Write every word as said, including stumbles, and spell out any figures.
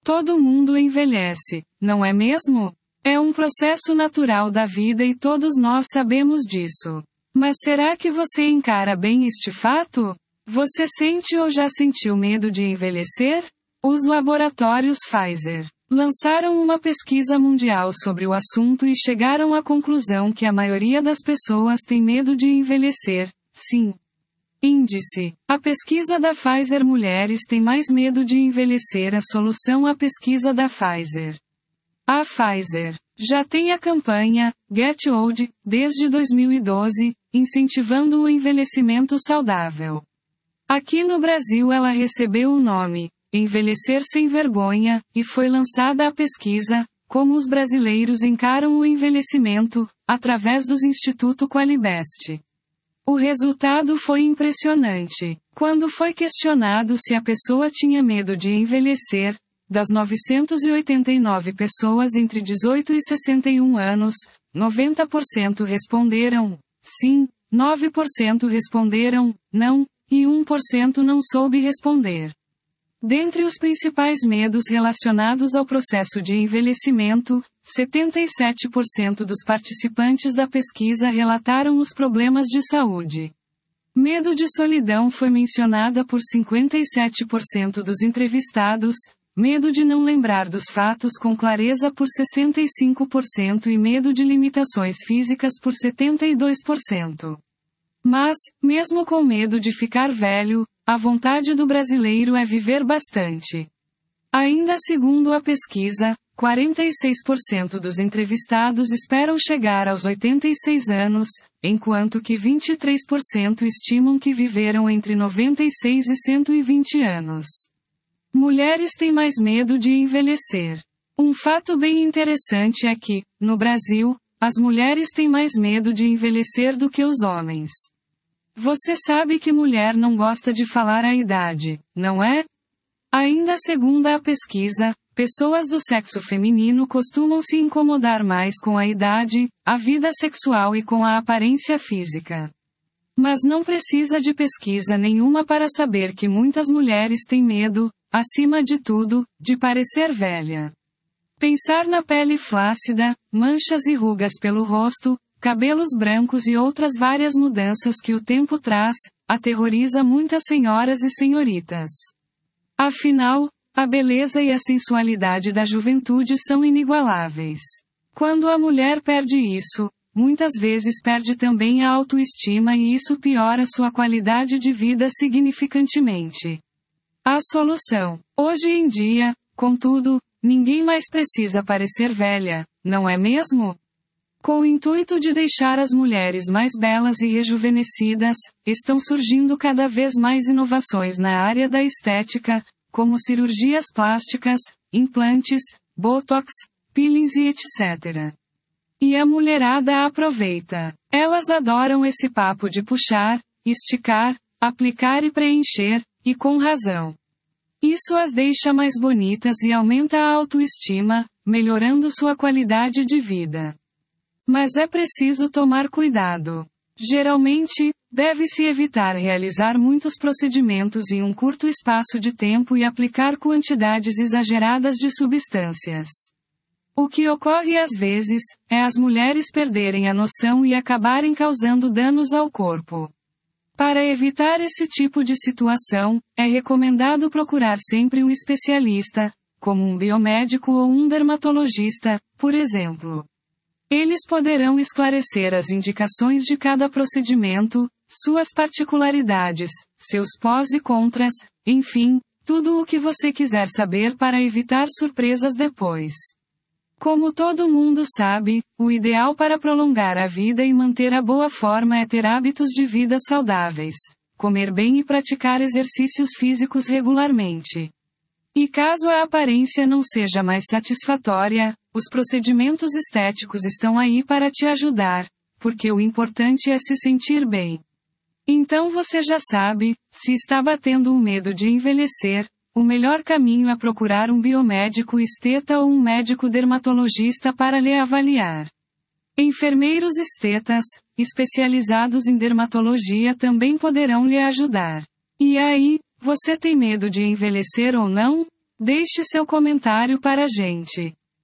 Todo mundo envelhece, não é mesmo? É um processo natural da vida e todos nós sabemos disso. Mas será que você encara bem este fato? Você sente ou já sentiu medo de envelhecer? Os laboratórios Pfizer lançaram uma pesquisa mundial sobre o assunto e chegaram à conclusão que a maioria das pessoas tem medo de envelhecer. Sim. Índice. A pesquisa da Pfizer Mulheres tem mais medo de envelhecer. A solução à pesquisa da Pfizer. A Pfizer já tem a campanha Get Old desde dois mil e doze, incentivando o envelhecimento saudável. Aqui no Brasil ela recebeu o nome Envelhecer Sem Vergonha, e foi lançada a pesquisa Como os Brasileiros Encaram o Envelhecimento, através do Instituto Qualibest. O resultado foi impressionante. Quando foi questionado se a pessoa tinha medo de envelhecer, das novecentas e oitenta e nove pessoas entre dezoito e sessenta e um anos, noventa por cento responderam sim, nove por cento responderam não, e um por cento não soube responder. Dentre os principais medos relacionados ao processo de envelhecimento, setenta e sete por cento dos participantes da pesquisa relataram os problemas de saúde. Medo de solidão foi mencionada por cinquenta e sete por cento dos entrevistados, medo de não lembrar dos fatos com clareza por sessenta e cinco por cento e medo de limitações físicas por setenta e dois por cento. Mas, mesmo com medo de ficar velho, a vontade do brasileiro é viver bastante. Ainda segundo a pesquisa, quarenta e seis por cento dos entrevistados esperam chegar aos oitenta e seis anos, enquanto que vinte e três por cento estimam que viverão entre noventa e seis e cento e vinte anos. Mulheres têm mais medo de envelhecer. Um fato bem interessante é que, no Brasil, as mulheres têm mais medo de envelhecer do que os homens. Você sabe que mulher não gosta de falar a idade, não é? Ainda segundo a pesquisa, pessoas do sexo feminino costumam se incomodar mais com a idade, a vida sexual e com a aparência física. Mas não precisa de pesquisa nenhuma para saber que muitas mulheres têm medo, acima de tudo, de parecer velha. Pensar na pele flácida, manchas e rugas pelo rosto, cabelos brancos e outras várias mudanças que o tempo traz, aterroriza muitas senhoras e senhoritas. Afinal, a beleza e a sensualidade da juventude são inigualáveis. Quando a mulher perde isso, muitas vezes perde também a autoestima e isso piora sua qualidade de vida significantemente. A solução. Hoje em dia, contudo, ninguém mais precisa parecer velha, não é mesmo? Com o intuito de deixar as mulheres mais belas e rejuvenescidas, estão surgindo cada vez mais inovações na área da estética, como cirurgias plásticas, implantes, botox, peelings e etcétera. E a mulherada aproveita. Elas adoram esse papo de puxar, esticar, aplicar e preencher, e com razão. Isso as deixa mais bonitas e aumenta a autoestima, melhorando sua qualidade de vida. Mas é preciso tomar cuidado. Geralmente, deve-se evitar realizar muitos procedimentos em um curto espaço de tempo e aplicar quantidades exageradas de substâncias. O que ocorre às vezes, é as mulheres perderem a noção e acabarem causando danos ao corpo. Para evitar esse tipo de situação, é recomendado procurar sempre um especialista, como um biomédico ou um dermatologista, por exemplo. Eles poderão esclarecer as indicações de cada procedimento, suas particularidades, seus pós e contras, enfim, tudo o que você quiser saber para evitar surpresas depois. Como todo mundo sabe, o ideal para prolongar a vida e manter a boa forma é ter hábitos de vida saudáveis, comer bem e praticar exercícios físicos regularmente. E caso a aparência não seja mais satisfatória, os procedimentos estéticos estão aí para te ajudar, porque o importante é se sentir bem. Então você já sabe, se está batendo um medo de envelhecer, o melhor caminho é procurar um biomédico esteta ou um médico dermatologista para lhe avaliar. Enfermeiros estetas, especializados em dermatologia também poderão lhe ajudar. E aí, você tem medo de envelhecer ou não? Deixe seu comentário para a gente.